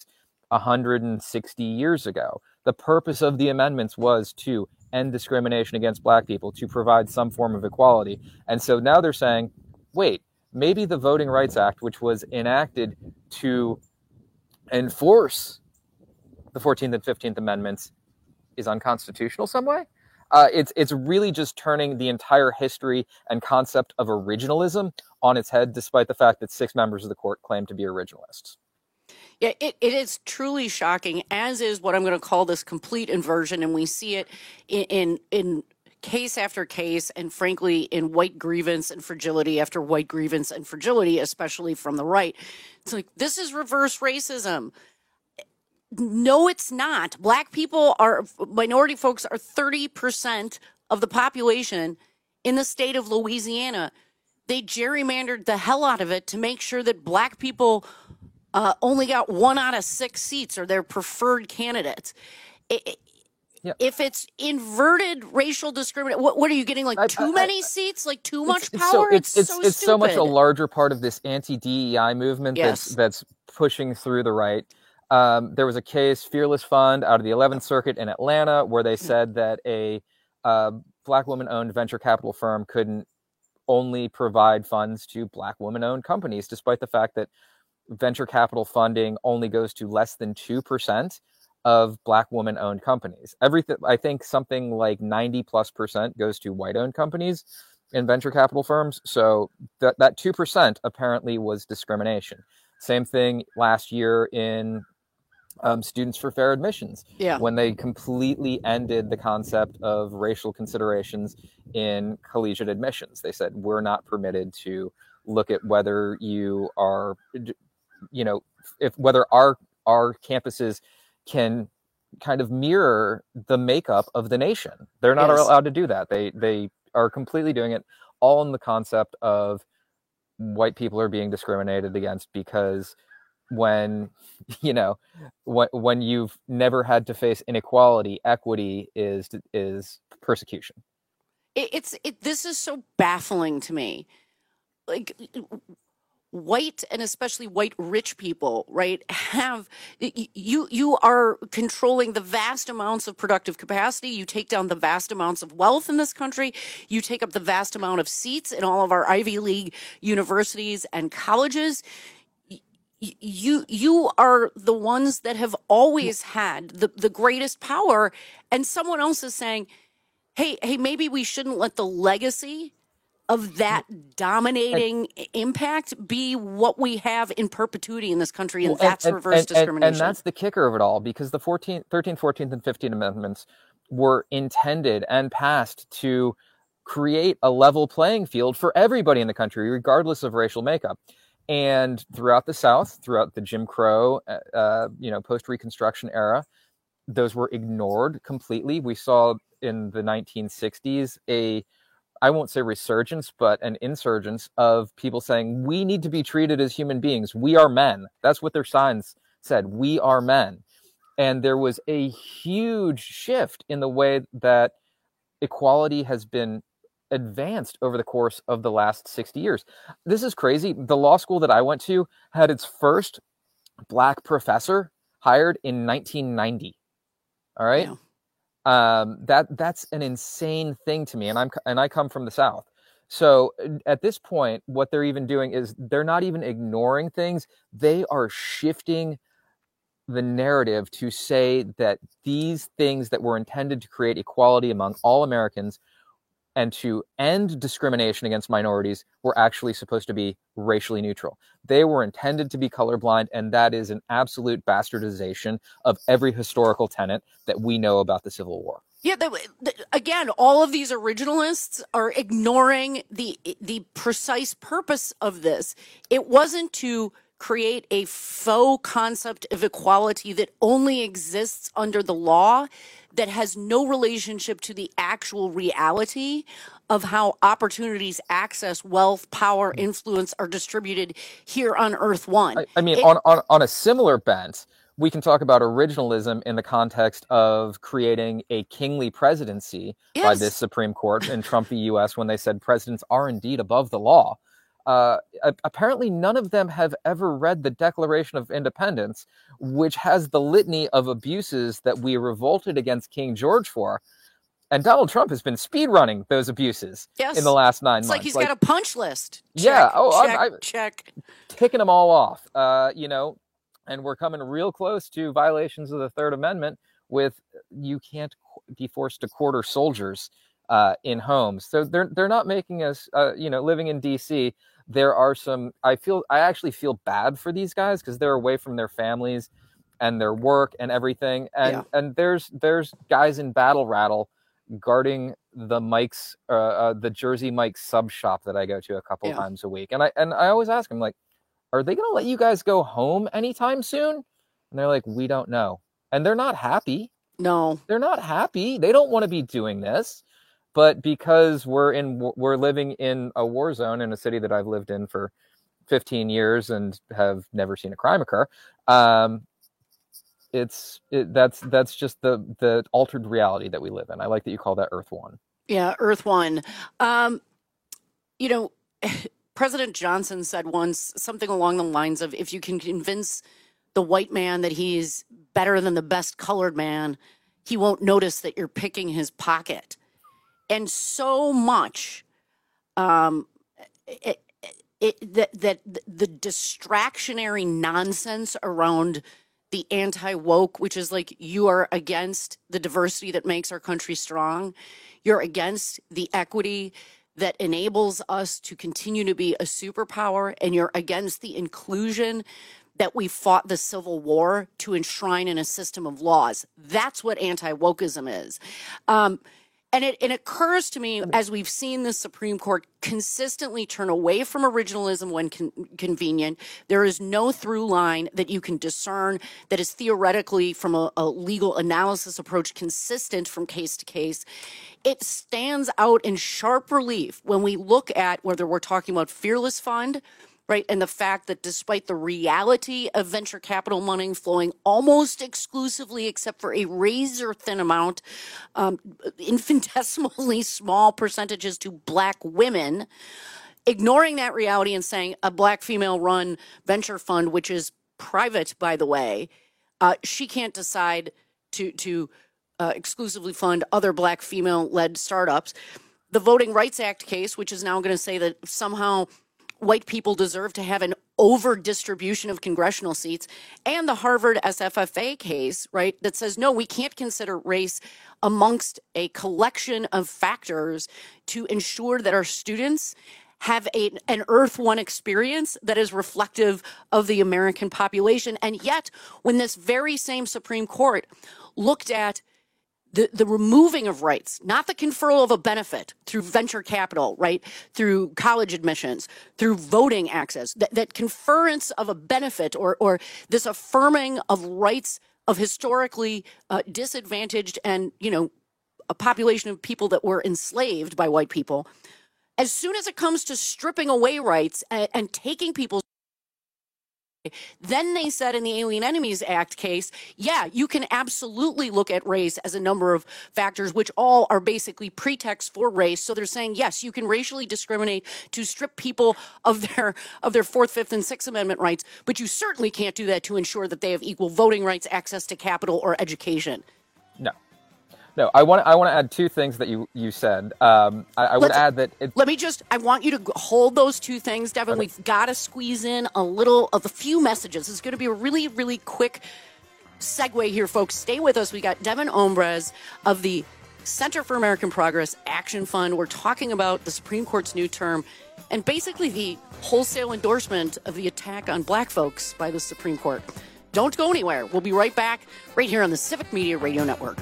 160 years ago. The purpose of the amendments was to end discrimination against black people, to provide some form of equality. And so now they're saying, wait, maybe the Voting Rights Act, which was enacted to enforce the 14th and 15th Amendments, is unconstitutional some way. It's really just turning the entire history and concept of originalism on its head, despite the fact that 6 members of the court claim to be originalists. Yeah, it is truly shocking, as is what I'm going to call this complete inversion, and we see it in case after case, and frankly, in white grievance and fragility after white grievance and fragility, especially from the right. It's like, this is reverse racism. No, it's not. Black people minority folks are 30% of the population in the state of Louisiana. They gerrymandered the hell out of it to make sure that black people only got 1 out of 6 seats, or their preferred candidates. If it's inverted racial discrimination, what are you getting? Like too many seats? Like too much power? It's so much a larger part of this anti-DEI movement that's pushing through the right. There was a case, Fearless Fund, out of the 11th Circuit in Atlanta, where they said that a black woman-owned venture capital firm couldn't only provide funds to black woman-owned companies, despite the fact that venture capital funding only goes to less than 2% of black woman-owned companies. I think something like 90+% goes to white-owned companies in venture capital firms. So that 2% apparently was discrimination. Same thing last year in Students for Fair Admissions, when they completely ended the concept of racial considerations in collegiate admissions. They said, we're not permitted to look at whether you are, whether our campuses can kind of mirror the makeup of the nation. They're not allowed to do that. They are completely doing it all in the concept of white people are being discriminated against, because when you've never had to face inequality, equity is persecution. This is so baffling to me. Like, white, and especially white rich people, right, you are controlling the vast amounts of productive capacity. You take down the vast amounts of wealth in this country. You take up the vast amount of seats in all of our Ivy League universities and colleges. You are the ones that have always had the greatest power, and someone else is saying, hey, maybe we shouldn't let the legacy of that dominating impact be what we have in perpetuity in this country, and that's reverse discrimination. And that's the kicker of it all, because the 13th, 14th, and 15th Amendments were intended and passed to create a level playing field for everybody in the country, regardless of racial makeup. And throughout the South, throughout the Jim Crow, post-Reconstruction era, those were ignored completely. We saw in the 1960s I won't say resurgence, but an insurgence of people saying, we need to be treated as human beings. We are men. That's what their signs said. We are men. And there was a huge shift in the way that equality has been advanced over the course of the last 60 years. This is crazy. The law school that I went to had its first black professor hired in 1990. All right. Yeah. That's an insane thing to me. And I come from the South. So at this point, what they're even doing is they're not even ignoring things. They are shifting the narrative to say that these things that were intended to create equality among all Americans and to end discrimination against minorities were actually supposed to be racially neutral. They were intended to be colorblind, and that is an absolute bastardization of every historical tenet that we know about the Civil War. Yeah, again, all of these originalists are ignoring the precise purpose of this. It wasn't to create a faux concept of equality that only exists under the law, that has no relationship to the actual reality of how opportunities, access, wealth, power, influence are distributed here on Earth One. I mean, on a similar bent, we can talk about originalism in the context of creating a kingly presidency by this Supreme Court in Trump v. U.S. when they said presidents are indeed above the law. Apparently, none of them have ever read the Declaration of Independence, which has the litany of abuses that we revolted against King George for. And Donald Trump has been speedrunning those abuses in the last 9 months. It's like he's got a punch list. Check, check. Ticking them all off, and we're coming real close to violations of the Third Amendment with you can't be forced to quarter soldiers in homes. So they're not making us, living in D.C., there are some, I actually feel bad for these guys because they're away from their families and their work and everything. And there's guys in battle rattle guarding the Mike's, the Jersey Mike's sub shop that I go to a couple times a week. And I always ask them, like, are they going to let you guys go home anytime soon? And they're like, we don't know. And they're not happy. No, they're not happy. They don't want to be doing this. But because we're living in a war zone in a city that I've lived in for 15 years and have never seen a crime occur, that's just the altered reality that we live in. I like that you call that Earth One. Yeah, Earth One. President Johnson said once something along the lines of, if you can convince the white man that he's better than the best colored man, he won't notice that you're picking his pocket. And so much that the distractionary nonsense around the anti-woke, which is like, you are against the diversity that makes our country strong. You're against the equity that enables us to continue to be a superpower, and you're against the inclusion that we fought the Civil War to enshrine in a system of laws. That's what anti-wokeism is. And it occurs to me, as we've seen the Supreme Court consistently turn away from originalism when convenient, there is no through line that you can discern that is theoretically, from a legal analysis approach, consistent from case to case. It stands out in sharp relief when we look at whether we're talking about Fearless Fund, right? And the fact that despite the reality of venture capital money flowing almost exclusively, except for a razor thin amount, infinitesimally small percentages to Black women, ignoring that reality and saying a Black female run venture fund, which is private, by the way, she can't decide to exclusively fund other Black female led startups. The Voting Rights Act case, which is now going to say that somehow white people deserve to have an over-distribution of congressional seats, and the Harvard SFFA case, right, that says, no, we can't consider race amongst a collection of factors to ensure that our students have an Earth One experience that is reflective of the American population. And yet, when this very same Supreme Court looked at the removing of rights, not the conferral of a benefit through venture capital, right, through college admissions, through voting access, that conference of a benefit or this affirming of rights of historically disadvantaged and, a population of people that were enslaved by white people. As soon as it comes to stripping away rights and taking people's, then they said in the Alien Enemies Act case, yeah, you can absolutely look at race as a number of factors, which all are basically pretexts for race. So they're saying, yes, you can racially discriminate to strip people of their 4th, 5th, and 6th Amendment rights, but you certainly can't do that to ensure that they have equal voting rights, access to capital, or education. No, I want to add two things that you said. I would add that... I want you to hold those two things, Devin. Okay. We've got to squeeze in a few messages. It's going to be a really, really quick segue here, folks. Stay with us. We got Devin Ombres of the Center for American Progress Action Fund. We're talking about the Supreme Court's new term and basically the wholesale endorsement of the attack on Black folks by the Supreme Court. Don't go anywhere. We'll be right back right here on the Civic Media Radio Network.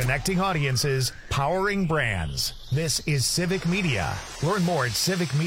Connecting audiences, powering brands. This is Civic Media. Learn more at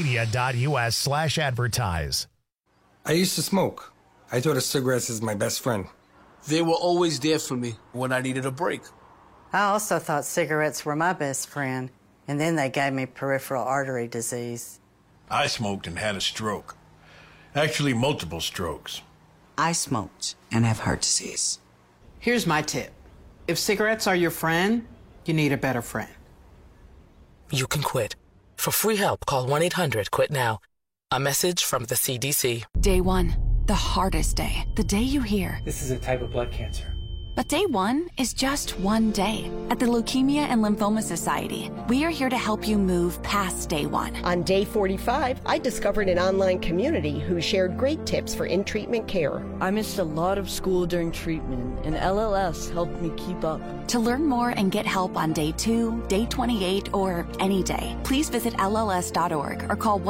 civicmedia.us/advertise. I used to smoke. I thought of cigarettes as my best friend. They were always there for me when I needed a break. I also thought cigarettes were my best friend, and then they gave me peripheral artery disease. I smoked and had a stroke. Actually, multiple strokes. I smoked and have heart disease. Here's my tip. If cigarettes are your friend, you need a better friend. You can quit. For free help, call 1-800-QUIT-NOW. A message from the CDC. Day one, the hardest day. The day you hear, this is a type of blood cancer. But day one is just one day. At the Leukemia and Lymphoma Society, we are here to help you move past day one. On day 45, I discovered an online community who shared great tips for in-treatment care. I missed a lot of school during treatment, and LLS helped me keep up. To learn more and get help on day 2, day 28, or any day, please visit LLS.org or call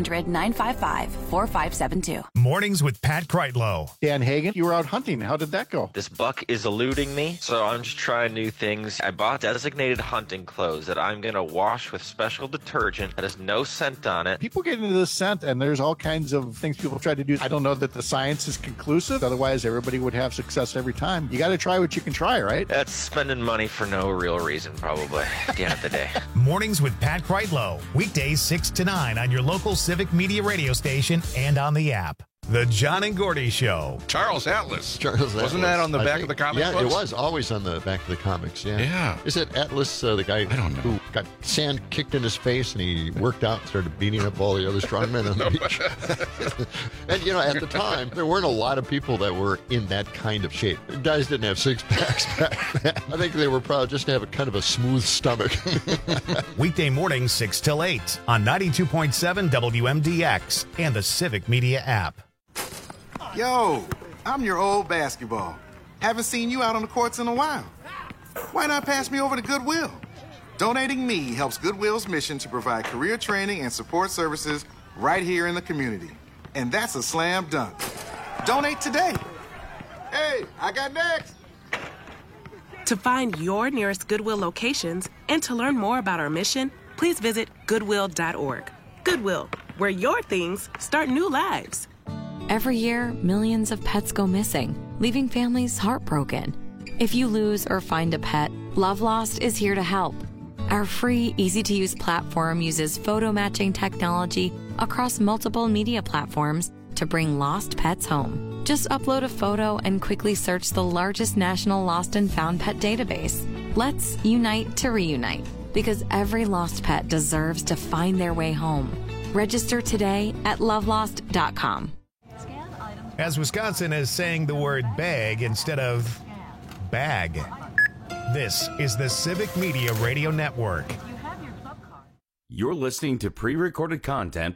1-800-955-4572. Mornings with Pat Kreitlow. Dan Hagan, you were out hunting. How did that go? This buck is eluding me, so I'm just trying new things. I bought designated hunting clothes that I'm going to wash with special detergent that has no scent on it. People get into this scent, and there's all kinds of things people try to do. I don't know that the science is conclusive. Otherwise, everybody would have success every time. You got to try what you can try, right? That's spending money for no real reason, probably, at the end of the day. Mornings with Pat Kreitlow. Weekdays 6 to 9 on your local Civic Media radio station and on the app. The John and Gordy Show. Charles Atlas. Wasn't that on the back of the comic Yeah, books? it was always on the back of the comics, yeah. Yeah. Is it Atlas, the guy who got sand kicked in his face and he worked out and started beating up all the other strongmen on the beach? And, at the time, there weren't a lot of people that were in that kind of shape. Guys didn't have six-packs back then. I think they were proud just to have a kind of a smooth stomach. Weekday mornings 6 till 8 on 92.7 WMDX and the Civic Media app. Yo, I'm your old basketball. Haven't seen you out on the courts in a while. Why not pass me over to Goodwill? Donating me helps Goodwill's mission to provide career training and support services right here in the community. And that's a slam dunk. Donate today. Hey, I got next. To find your nearest Goodwill locations and to learn more about our mission, please visit Goodwill.org. Goodwill, where your things start new lives. Every year, millions of pets go missing, leaving families heartbroken. If you lose or find a pet, Love Lost is here to help. Our free, easy-to-use platform uses photo matching technology across multiple media platforms to bring lost pets home. Just upload a photo and quickly search the largest national lost and found pet database. Let's unite to reunite, because every lost pet deserves to find their way home. Register today at lovelost.com. As Wisconsin is saying the word bag instead of bag. This is the Civic Media Radio Network. You're listening to pre-recorded content.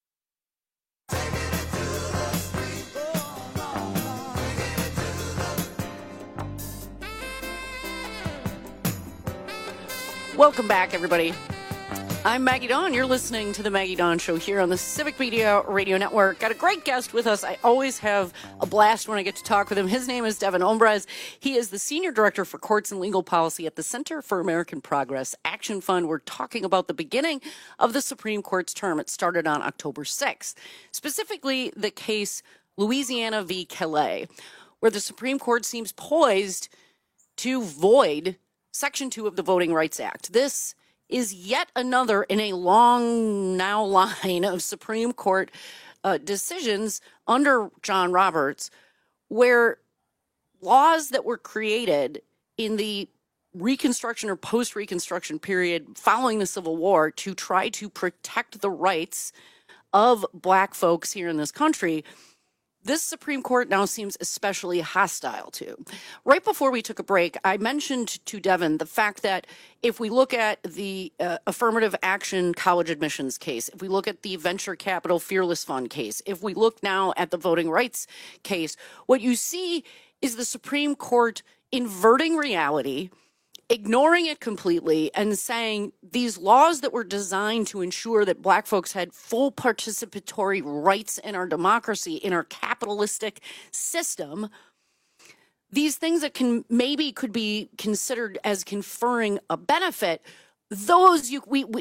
Welcome back, everybody. I'm Maggie Dawn. You're listening to The Maggie Dawn Show here on the Civic Media Radio Network. Got a great guest with us. I always have a blast when I get to talk with him. His name is Devin Ombraz. He is the Senior Director for Courts and Legal Policy at the Center for American Progress Action Fund. We're talking about the beginning of the Supreme Court's term. It started on October 6th. Specifically, the case Louisiana v. Calais, where the Supreme Court seems poised to void Section 2 of the Voting Rights Act. This is yet another in a long now line of Supreme Court decisions under John Roberts, where laws that were created in the Reconstruction or post-Reconstruction period following the Civil War to try to protect the rights of Black folks here in this country, this Supreme Court now seems especially hostile to. Right before we took a break, I mentioned to Devin the fact that if we look at the affirmative action college admissions case, if we look at the venture capital fearless fund case, if we look now at the voting rights case, what you see is the Supreme Court inverting reality, ignoring it completely, and saying these laws that were designed to ensure that Black folks had full participatory rights in our democracy, in our capitalistic system, these things that could be considered as conferring a benefit, those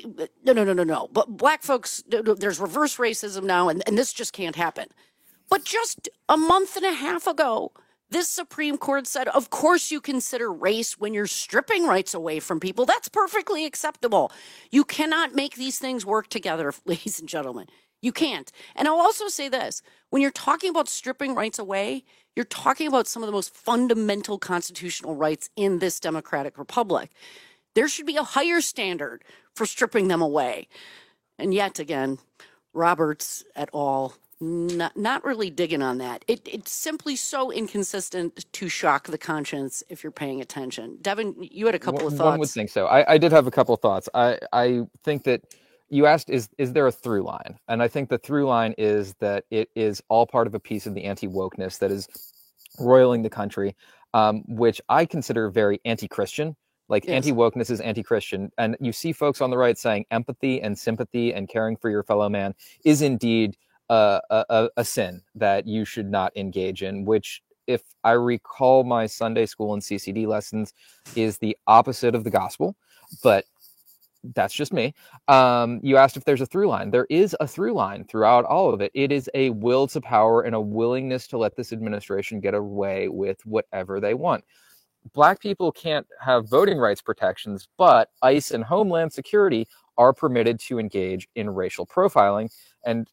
no. But black folks, there's reverse racism now, and this just can't happen. But just a month and a half ago, this Supreme Court said, of course you consider race when you're stripping rights away from people. That's perfectly acceptable. You cannot make these things work together, ladies and gentlemen. You can't. And I'll also say this. When you're talking about stripping rights away, you're talking about some of the most fundamental constitutional rights in this democratic republic. There should be a higher standard for stripping them away. And yet again, Roberts et al., not really digging on that. It's simply so inconsistent to shock the conscience if you're paying attention. Devin, you had a couple of thoughts. One would think so. I did have a couple of thoughts. I think that you asked, is there a through line? And I think the through line is that it is all part of a piece of the anti-wokeness that is roiling the country, which I consider very anti-Christian. Like, yes. Anti-wokeness is anti-Christian. And you see folks on the right saying empathy and sympathy and caring for your fellow man is indeed a sin that you should not engage in, which, if I recall my Sunday school and CCD lessons, is the opposite of the gospel. But that's just me. You asked if there's a through line. There is a through line throughout all of it. It is a will to power and a willingness to let this administration get away with whatever they want. Black people can't have voting rights protections, but ICE and Homeland Security are permitted to engage in racial profiling. And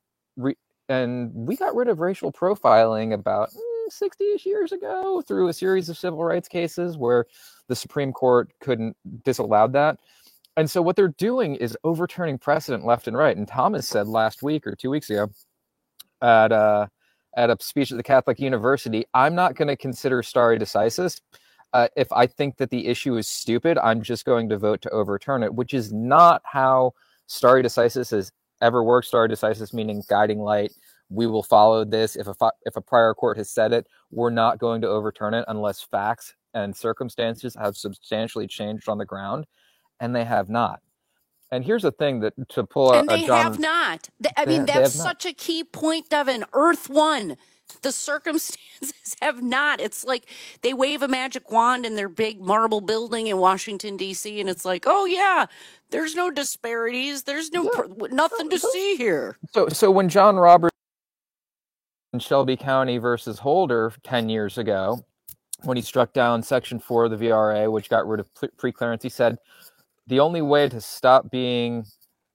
we got rid of racial profiling about 60-ish years ago through a series of civil rights cases where the Supreme Court couldn't disallow that. And so what they're doing is overturning precedent left and right. And Thomas said last week or 2 weeks ago at a speech at the Catholic University, I'm not going to consider stare decisis. If I think that the issue is stupid, I'm just going to vote to overturn it, which is not how stare decisis has ever worked. Stare decisis meaning guiding light. We will follow this. If a prior court has said it, we're not going to overturn it unless facts and circumstances have substantially changed on the ground. And they have not. And here's the thing that to pull out. And they have not. That's such a key point, Devin. Earth One. The circumstances have not. It's like they wave a magic wand in their big marble building in Washington, D.C., and it's like, oh, yeah, there's no disparities. There's nothing to see here. So when John Roberts in Shelby County versus Holder 10 years ago, when he struck down Section 4 of the VRA, which got rid of preclearance, he said, the only way to stop being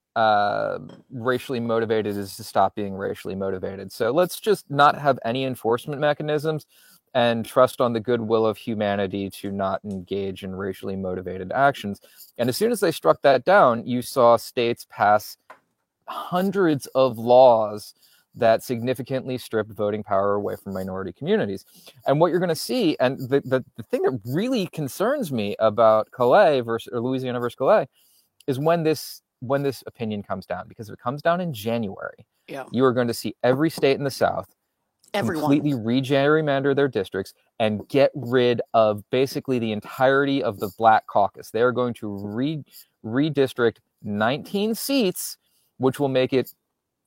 racially motivated is to stop being racially motivated. So let's just not have any enforcement mechanisms and trust on the goodwill of humanity to not engage in racially motivated actions. And as soon as they struck that down, you saw states pass hundreds of laws that significantly stripped voting power away from minority communities. And what you're going to see, and the thing that really concerns me about Louisiana versus Calais is when this opinion comes down, because if it comes down in January, you are going to see every state in the South completely re-gerrymander their districts and get rid of basically the entirety of the Black caucus. They are going to redistrict 19 seats, which will make it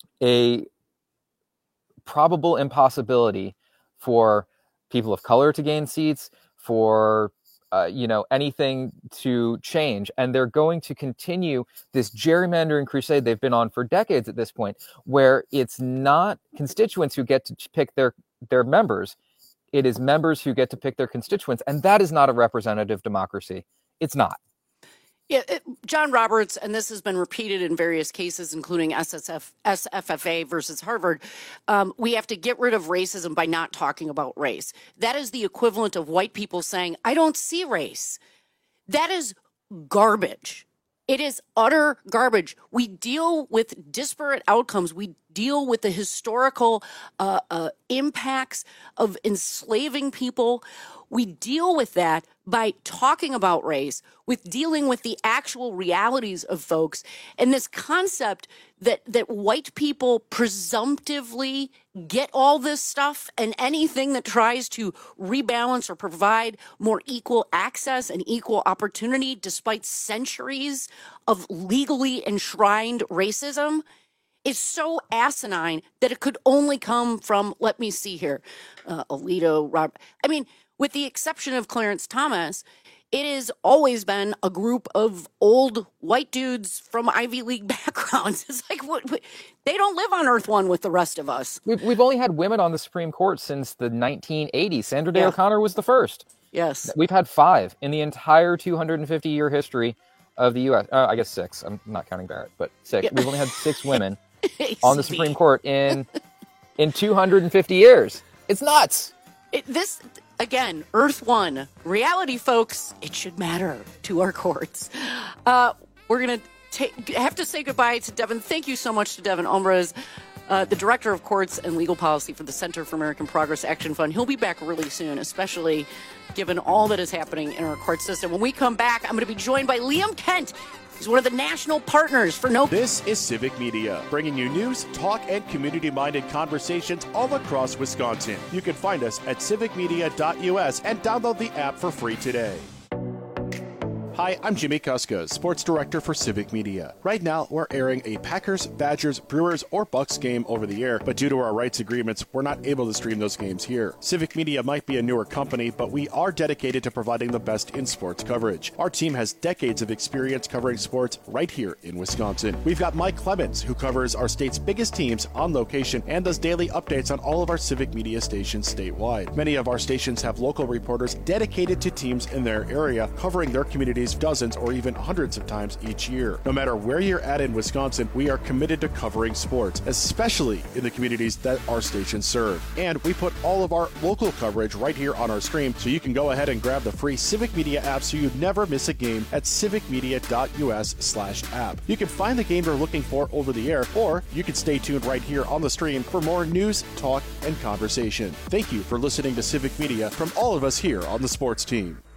a probable impossibility for people of color to gain seats, for anything to change. And they're going to continue this gerrymandering crusade they've been on for decades at this point, where it's not constituents who get to pick their members. It is members who get to pick their constituents. And that is not a representative democracy. It's not. Yeah, John Roberts, and this has been repeated in various cases, including SFFA versus Harvard, we have to get rid of racism by not talking about race. That is the equivalent of white people saying, I don't see race. That is garbage. It is utter garbage. We deal with disparate outcomes. We deal with the historical impacts of enslaving people. We deal with that by talking about race, with dealing with the actual realities of folks, and this concept that white people presumptively get all this stuff, and anything that tries to rebalance or provide more equal access and equal opportunity despite centuries of legally enshrined racism is so asinine that it could only come from, let me see here, Alito, Rob. I mean, with the exception of Clarence Thomas, it has always been a group of old white dudes from Ivy League backgrounds. It's like, they don't live on Earth 1 with the rest of us. We've only had women on the Supreme Court since the 1980s. Sandra Day O'Connor was the first. Yes. We've had 5 in the entire 250-year history of the U.S. I guess 6. I'm not counting Barrett, but 6. We've only had 6 women on the Supreme Court in 250 years. It's nuts. Again, Earth 1, reality, folks, it should matter to our courts. We're going to have to say goodbye to Devin. Thank you so much to Devin Ombres, the Director of Courts and Legal Policy for the Center for American Progress Action Fund. He'll be back really soon, especially given all that is happening in our court system. When we come back, I'm going to be joined by Liam Kent. He's one of the national partners for No. This is Civic Media, bringing you news, talk, and community-minded conversations all across Wisconsin. You can find us at civicmedia.us and download the app for free today. Hi, I'm Jimmy Kuska, Sports Director for Civic Media. Right now, we're airing a Packers, Badgers, Brewers, or Bucks game over the air, but due to our rights agreements, we're not able to stream those games here. Civic Media might be a newer company, but we are dedicated to providing the best in sports coverage. Our team has decades of experience covering sports right here in Wisconsin. We've got Mike Clemens, who covers our state's biggest teams on location and does daily updates on all of our Civic Media stations statewide. Many of our stations have local reporters dedicated to teams in their area, covering their communities dozens or even hundreds of times each year. No matter where you're at in Wisconsin, we are committed to covering sports, especially in the communities that our stations serve. And we put all of our local coverage right here on our stream, so you can go ahead and grab the free Civic Media app so you never miss a game at civicmedia.us/app. You can find the game you're looking for over the air, or you can stay tuned right here on the stream for more news, talk, and conversation. Thank you for listening to Civic Media from all of us here on the sports team.